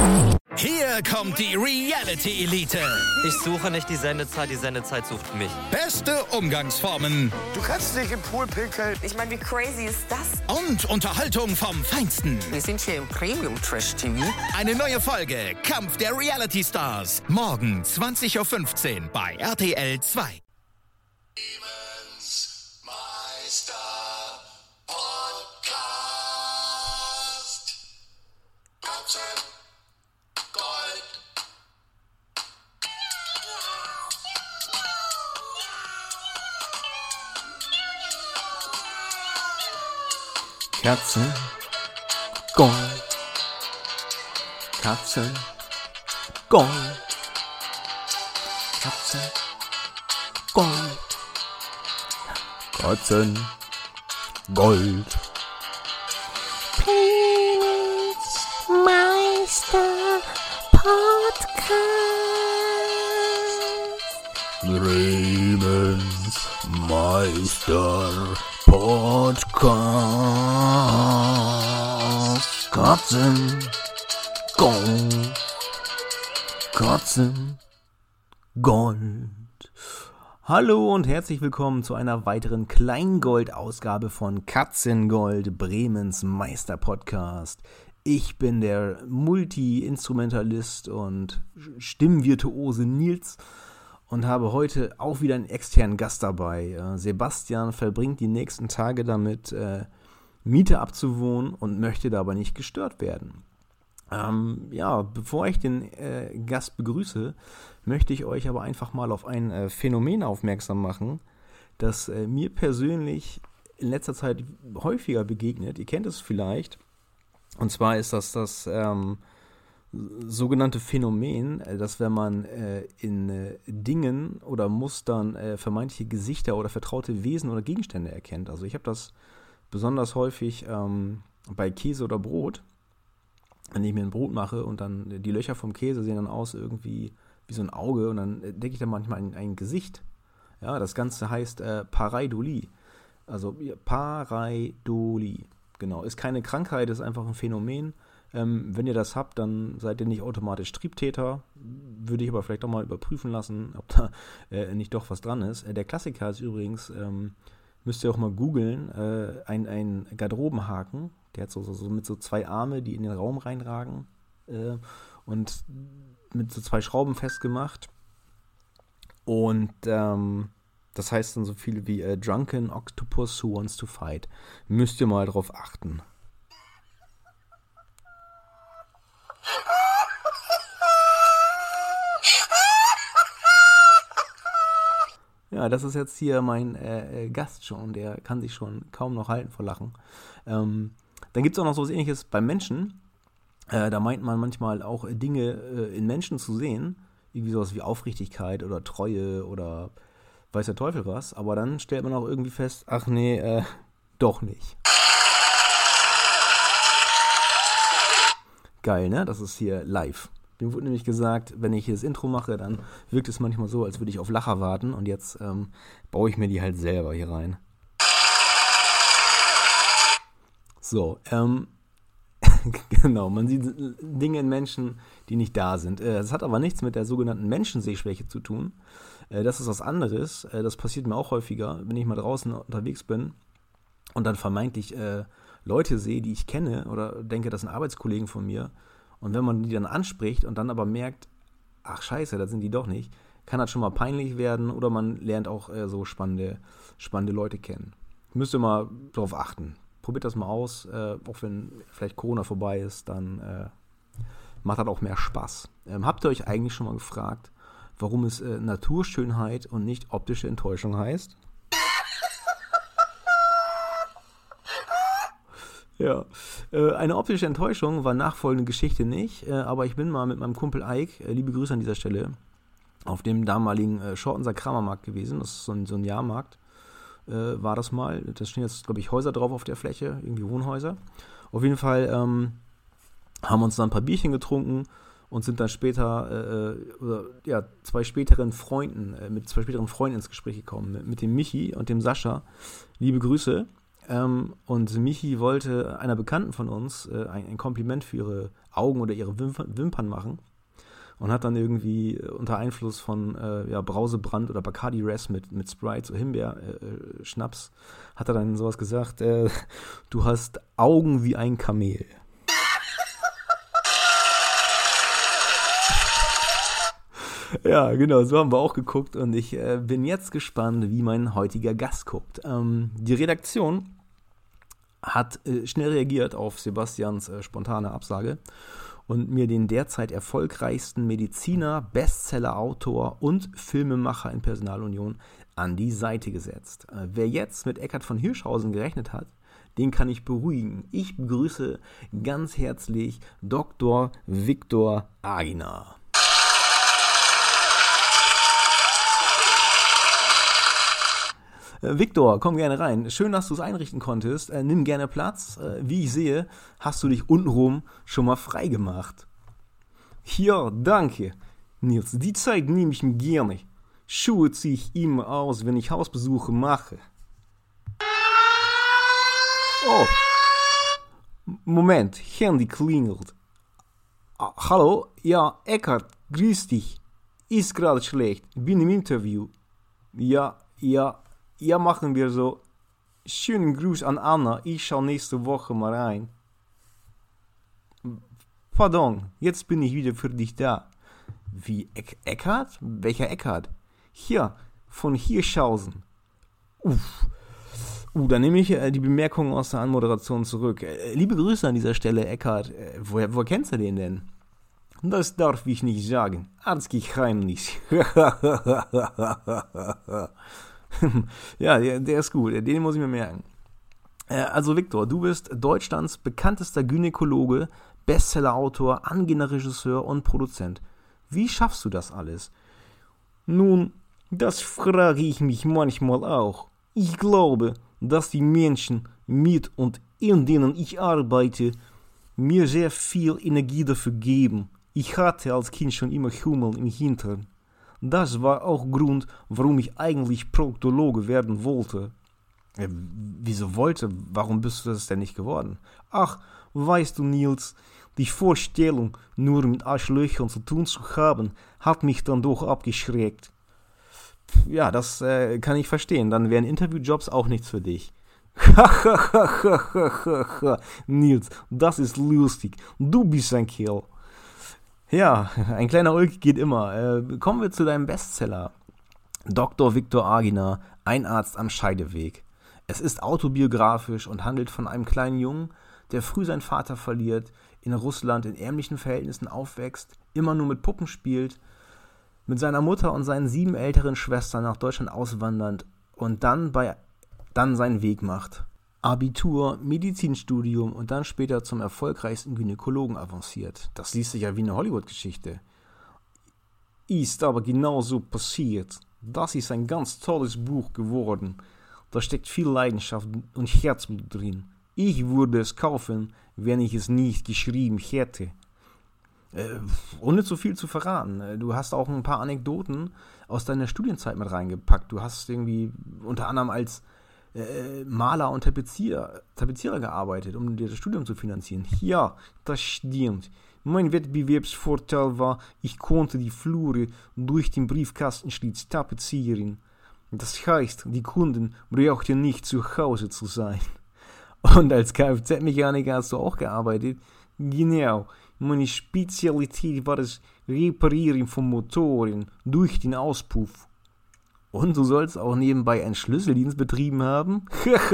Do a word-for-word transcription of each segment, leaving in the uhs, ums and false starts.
Hier kommt die Reality Elite. Ich suche nicht die Sendezeit, die Sendezeit sucht mich. Beste Umgangsformen. Du kannst nicht im Pool pinkeln. Ich meine, wie crazy ist das? Und Unterhaltung vom Feinsten. Wir sind hier im Premium-Trash-T V. Eine neue Folge Kampf der Reality Stars. Morgen zwanzig Uhr fünfzehn bei R T L zwei. Meister Podcast. Katzen, Gold. Katzen, Gold. Katzen, Gold. Katzen, Gold. Katzen, Gold. Meister Podcast. Bremens Meister Podcast. Katzen, Gold. Katzen, Gold. Hallo und herzlich willkommen zu einer weiteren Kleingold-Ausgabe von Katzengold, Bremens Meister Podcast. Ich bin der Multi-Instrumentalist und Stimmvirtuose Nils und habe heute auch wieder einen externen Gast dabei. Sebastian verbringt die nächsten Tage damit, äh, Miete abzuwohnen und möchte dabei nicht gestört werden. Ähm, ja, bevor ich den äh, Gast begrüße, möchte ich euch aber einfach mal auf ein äh, Phänomen aufmerksam machen, das äh, mir persönlich in letzter Zeit häufiger begegnet. Ihr kennt es vielleicht. Und zwar ist das das ähm, sogenannte Phänomen, äh, dass wenn man äh, in äh, Dingen oder Mustern äh, vermeintliche Gesichter oder vertraute Wesen oder Gegenstände erkennt. Also ich habe das besonders häufig ähm, bei Käse oder Brot. Wenn ich mir ein Brot mache und dann die Löcher vom Käse sehen dann aus irgendwie wie so ein Auge und dann denke ich dann manchmal an ein Gesicht. Ja, das Ganze heißt äh, Pareidolie. Also ja, Pareidolie, genau. Ist keine Krankheit, ist einfach ein Phänomen. Ähm, wenn ihr das habt, dann seid ihr nicht automatisch Triebtäter. Würde ich aber vielleicht auch mal überprüfen lassen, ob da äh, nicht doch was dran ist. Äh, der Klassiker ist übrigens, ähm, müsst ihr auch mal googeln, äh, ein, ein Garderobenhaken. Der hat so, so, so mit so zwei Arme, die in den Raum reinragen äh, und mit so zwei Schrauben festgemacht. Und ähm, das heißt dann so viel wie äh, Drunken Octopus Who Wants to Fight. Müsst ihr mal drauf achten. Ja, das ist jetzt hier mein äh, Gast schon, der kann sich schon kaum noch halten vor Lachen. Ähm, dann gibt es auch noch so was Ähnliches beim Menschen. Äh, da meint man manchmal auch Dinge äh, in Menschen zu sehen, irgendwie sowas wie Aufrichtigkeit oder Treue oder weiß der Teufel was. Aber dann stellt man auch irgendwie fest, ach nee, äh, doch nicht. Geil, ne? Das ist hier live. Mir wurde nämlich gesagt, wenn ich hier das Intro mache, dann wirkt es manchmal so, als würde ich auf Lacher warten. Und jetzt ähm, baue ich mir die halt selber hier rein. So, ähm, genau, man sieht Dinge in Menschen, die nicht da sind. Äh, das hat aber nichts mit der sogenannten Menschensehschwäche zu tun. Äh, das ist was anderes. Äh, das passiert mir auch häufiger, wenn ich mal draußen unterwegs bin und dann vermeintlich äh, Leute sehe, die ich kenne oder denke, das sind Arbeitskollegen von mir. Und wenn man die dann anspricht und dann aber merkt, ach scheiße, das sind die doch nicht, kann das schon mal peinlich werden oder man lernt auch äh, so spannende, spannende Leute kennen. Müsst ihr mal drauf achten. Probiert das mal aus, äh, auch wenn vielleicht Corona vorbei ist, dann äh, macht das auch mehr Spaß. Ähm, habt ihr euch eigentlich schon mal gefragt, warum es äh, Naturschönheit und nicht optische Enttäuschung heißt? Ja, äh, eine optische Enttäuschung war nachfolgende Geschichte nicht, äh, aber ich bin mal mit meinem Kumpel Ike, äh, liebe Grüße an dieser Stelle, auf dem damaligen äh, Schortenser Kramermarkt gewesen. Das ist so ein, so ein Jahrmarkt, äh, war das mal. Da stehen jetzt, glaube ich, Häuser drauf auf der Fläche, irgendwie Wohnhäuser. Auf jeden Fall ähm, haben uns dann ein paar Bierchen getrunken und sind dann später, äh, oder, ja, zwei späteren Freunden, äh, mit zwei späteren Freunden ins Gespräch gekommen, mit, mit dem Michi und dem Sascha. Liebe Grüße. ähm, und Michi wollte einer Bekannten von uns äh, ein, ein Kompliment für ihre Augen oder ihre Wimpern, Wimpern machen und hat dann irgendwie unter Einfluss von äh, ja, Brausebrand oder Bacardi Res mit, mit Sprite, so Himbeer-Schnaps, äh, hat er dann sowas gesagt, äh, du hast Augen wie ein Kamel. Ja, genau, so haben wir auch geguckt und ich äh, bin jetzt gespannt, wie mein heutiger Gast guckt. Ähm, die Redaktion hat äh, schnell reagiert auf Sebastians äh, spontane Absage und mir den derzeit erfolgreichsten Mediziner, Bestseller-Autor und Filmemacher in Personalunion an die Seite gesetzt. Äh, wer jetzt mit Eckhard von Hirschhausen gerechnet hat, den kann ich beruhigen. Ich begrüße ganz herzlich Doktor Viktor Aginer. Viktor, komm gerne rein. Schön, dass du es einrichten konntest. Äh, nimm gerne Platz. Äh, wie ich sehe, hast du dich untenrum schon mal frei gemacht. Ja, danke. Nils, die Zeit nehme ich mir gerne. Schuhe ziehe ich immer aus, wenn ich Hausbesuche mache. Oh. Moment, Handy klingelt. Ah, hallo? Ja, Eckhard, grüß dich. Ist gerade schlecht. Bin im Interview. Ja, ja. Ja, machen wir so. Schönen Gruß an Anna. Ich schau nächste Woche mal rein. Pardon, jetzt bin ich wieder für dich da. Wie, Eck- Eckhard? Welcher Eckhard? Hier, von Hirschhausen. Uff. Uh, dann nehme ich äh, die Bemerkungen aus der Anmoderation zurück. Äh, liebe Grüße an dieser Stelle, Eckhard. Äh, woher, woher kennst du den denn? Das darf ich nicht sagen. Arztgeheimnis. Ja, der, der ist gut, den muss ich mir merken. Äh, also Viktor, du bist Deutschlands bekanntester Gynäkologe, Bestsellerautor, angehender Regisseur und Produzent. Wie schaffst du das alles? Nun, das frage ich mich manchmal auch. Ich glaube, dass die Menschen, mit und in denen ich arbeite, mir sehr viel Energie dafür geben. Ich hatte als Kind schon immer Hummel im Hintern. Das war auch Grund, warum ich eigentlich Proktologe werden wollte. Äh, wieso wollte? Warum bist du das denn nicht geworden? Ach, weißt du, Nils, die Vorstellung, nur mit Arschlöchern zu tun zu haben, hat mich dann doch abgeschreckt. Ja, das äh, kann ich verstehen. Dann wären Interviewjobs auch nichts für dich. Nils, das ist lustig. Du bist ein Kerl. Ja, ein kleiner Ulk geht immer. Äh, kommen wir zu deinem Bestseller. Doktor Viktor Aginer, ein Arzt am Scheideweg. Es ist autobiografisch und handelt von einem kleinen Jungen, der früh seinen Vater verliert, in Russland in ärmlichen Verhältnissen aufwächst, immer nur mit Puppen spielt, mit seiner Mutter und seinen sieben älteren Schwestern nach Deutschland auswandernd und dann, bei, dann seinen Weg macht. Abitur, Medizinstudium und dann später zum erfolgreichsten Gynäkologen avanciert. Das liest sich ja wie eine Hollywood-Geschichte. Ist aber genauso passiert. Das ist ein ganz tolles Buch geworden. Da steckt viel Leidenschaft und Herzblut drin. Ich würde es kaufen, wenn ich es nicht geschrieben hätte. Äh, ohne zu viel zu verraten. Du hast auch ein paar Anekdoten aus deiner Studienzeit mit reingepackt. Du hast irgendwie unter anderem als Äh, Maler und Tapezierer, Tapezierer gearbeitet, um dir das Studium zu finanzieren. Ja, das stimmt. Mein Wettbewerbsvorteil war, ich konnte die Flure durch den Briefkastenschlitz tapezieren. Das heißt, die Kunden brauchten nicht zu Hause zu sein. Und als Kfz-Mechaniker hast du auch gearbeitet? Genau. Meine Spezialität war das Reparieren von Motoren durch den Auspuff. Und du sollst auch nebenbei einen Schlüsseldienst betrieben haben?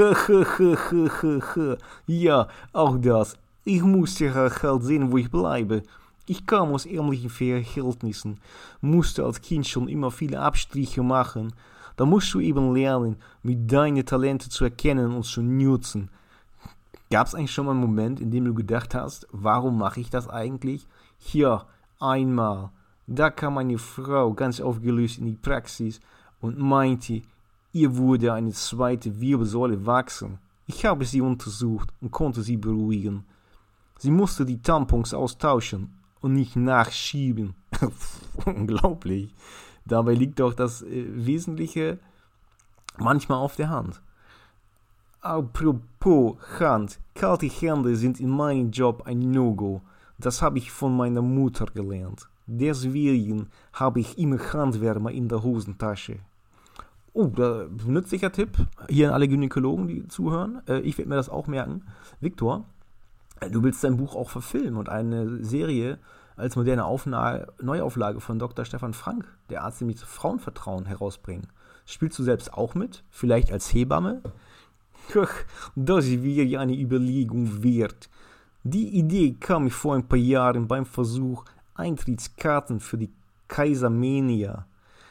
Ja, auch das. Ich musste halt sehen, wo ich bleibe. Ich kam aus ärmlichen Verhältnissen, musste als Kind schon immer viele Abstriche machen. Da musst du eben lernen, mit deine Talente zu erkennen und zu nutzen. Gab es eigentlich schon mal einen Moment, in dem du gedacht hast, warum mache ich das eigentlich? Ja, einmal. Da kam eine Frau ganz aufgelöst in die Praxis und meinte, ihr würde eine zweite Wirbelsäule wachsen. Ich habe sie untersucht und konnte sie beruhigen. Sie musste die Tampons austauschen und nicht nachschieben. Unglaublich. Dabei liegt doch das äh, Wesentliche manchmal auf der Hand. Apropos Hand, kalte Hände sind in meinem Job ein No-Go. Das habe ich von meiner Mutter gelernt. Deswegen habe ich immer Handwärmer in der Hosentasche. Oh, da nützlicher Tipp. Hier an alle Gynäkologen, die zuhören. Äh, ich werde mir das auch merken. Viktor, du willst dein Buch auch verfilmen und eine Serie als moderne Auflage, Neuauflage von Doktor Stefan Frank, der Arzt mit Frauenvertrauen, herausbringen. Spielst du selbst auch mit? Vielleicht als Hebamme? Ach, das wäre ja eine Überlegung wert. Die Idee kam mir vor ein paar Jahren beim Versuch, Eintrittskarten für die Kaisermania,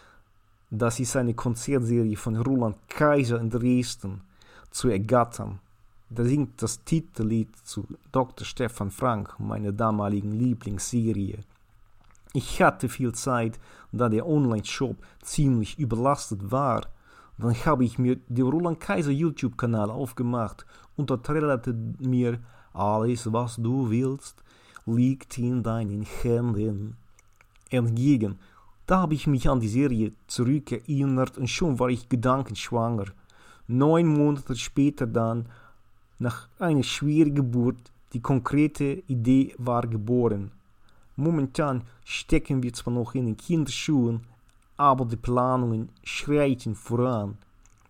das ist eine Konzertserie von Roland Kaiser in Dresden, zu ergattern. Da singt das Titellied zu Doktor Stefan Frank, meiner damaligen Lieblingsserie. Ich hatte viel Zeit, da der Online-Shop ziemlich überlastet war. Dann habe ich mir den Roland Kaiser YouTube-Kanal aufgemacht und da trällerte mir: Alles, was du willst, liegt in deinen Händen entgegen. Da habe ich mich an die Serie zurückerinnert und schon war ich gedankenschwanger. Neun Monate später dann, nach einer schweren Geburt, die konkrete Idee war geboren. Momentan stecken wir zwar noch in den Kinderschuhen, aber die Planungen schreiten voran.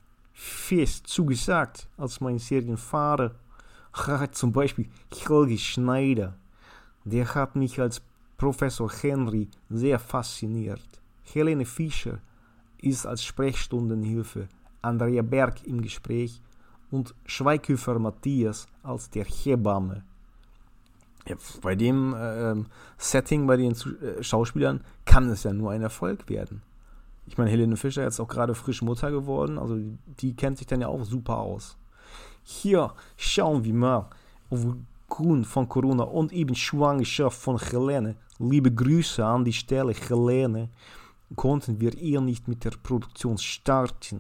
Fest zugesagt, als mein Serienvater hat zum Beispiel Helge Schneider. Der hat mich als Professor Henry sehr fasziniert. Helene Fischer ist als Sprechstundenhilfe, Andrea Berg im Gespräch und Schweighöfer Matthias als der Hebamme. Ja, bei dem äh, Setting, bei den äh, Schauspielern kann es ja nur ein Erfolg werden. Ich meine, Helene Fischer ist jetzt auch gerade frisch Mutter geworden, also die, die kennt sich dann ja auch super aus. Hier schauen wir mal, aufgrund von Corona und eben Schwangerschaft von Helene, liebe Grüße an die Stelle Helene, konnten wir eher nicht mit der Produktion starten.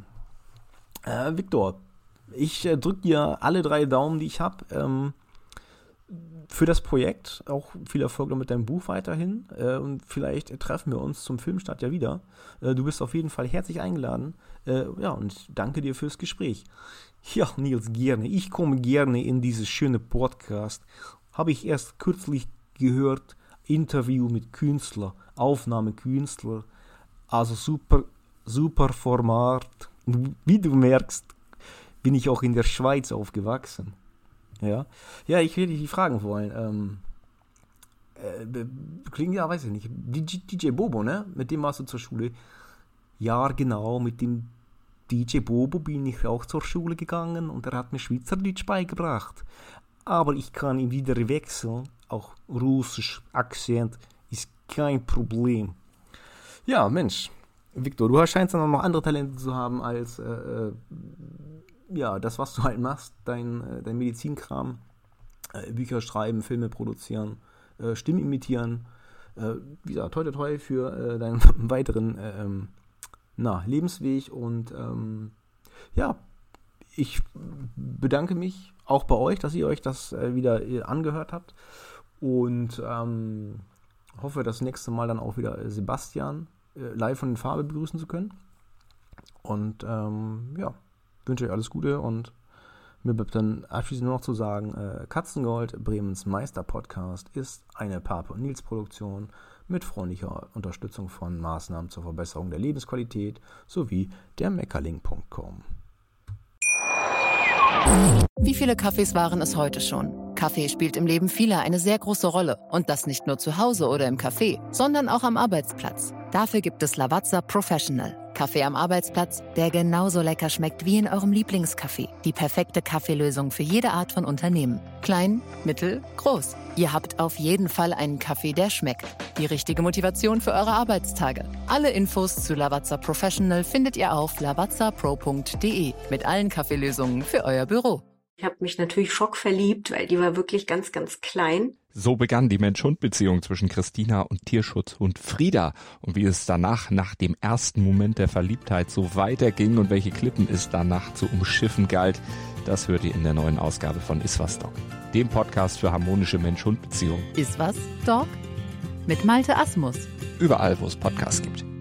Äh, Viktor, ich äh, drücke dir alle drei Daumen, die ich habe, ähm, für das Projekt. Auch viel Erfolg mit deinem Buch weiterhin. Äh, und vielleicht äh, treffen wir uns zum Filmstart ja wieder. Äh, du bist auf jeden Fall herzlich eingeladen. Äh, ja, und danke dir fürs Gespräch. Ja, Nils, gerne. Ich komme gerne in dieses schöne Podcast. Habe ich erst kürzlich gehört. Interview mit Künstler, Aufnahmekünstler. Also super, super Format. Wie du merkst, bin ich auch in der Schweiz aufgewachsen. Ja, ja, ich würde dich fragen wollen. Ähm, äh, klingt ja, weiß ich nicht. D J Bobo, ne? Mit dem warst du zur Schule. Ja, genau, mit dem D J Bobo bin ich auch zur Schule gegangen und er hat mir Schweizerdeutsch beigebracht. Aber ich kann ihn wieder wechseln. Auch russisch Akzent ist kein Problem. Ja, Mensch. Viktor, du scheinst dann noch andere Talente zu haben als äh, ja, das, was du halt machst, dein, äh, dein Medizinkram, äh, Bücher schreiben, Filme produzieren, äh, Stimmen imitieren. Äh, wie gesagt, toi toi toi für äh, deinen weiteren äh, ähm, na, Lebensweg und ähm, ja, ich bedanke mich auch bei euch, dass ihr euch das äh, wieder äh, angehört habt und ähm, hoffe, das nächste Mal dann auch wieder Sebastian äh, live von den Farbe begrüßen zu können. Und ähm, ja, wünsche euch alles Gute und mir bleibt dann abschließend nur noch zu sagen, äh, Katzengold, Bremens Meister-Podcast, ist eine Pape und Nils Produktion mit freundlicher Unterstützung von Maßnahmen zur Verbesserung der Lebensqualität sowie der Meckerling punkt com. Wie viele Kaffees waren es heute schon? Kaffee spielt im Leben vieler eine sehr große Rolle. Und das nicht nur zu Hause oder im Café, sondern auch am Arbeitsplatz. Dafür gibt es Lavazza Professional. Kaffee am Arbeitsplatz, der genauso lecker schmeckt wie in eurem Lieblingscafé. Die perfekte Kaffeelösung für jede Art von Unternehmen. Klein, mittel, groß. Ihr habt auf jeden Fall einen Kaffee, der schmeckt. Die richtige Motivation für eure Arbeitstage. Alle Infos zu Lavazza Professional findet ihr auf lavazza pro punkt de mit allen Kaffeelösungen für euer Büro. Ich habe mich natürlich schockverliebt, weil die war wirklich ganz, ganz klein. So begann die Mensch-Hund-Beziehung zwischen Christina und Tierschutzhund Frieda. Und wie es danach, nach dem ersten Moment der Verliebtheit, so weiterging und welche Klippen es danach zu umschiffen galt, das hört ihr in der neuen Ausgabe von Iswas Dog, dem Podcast für harmonische Mensch-Hund-Beziehungen. Iswas Dog? Mit Malte Asmus. Überall, wo es Podcasts gibt.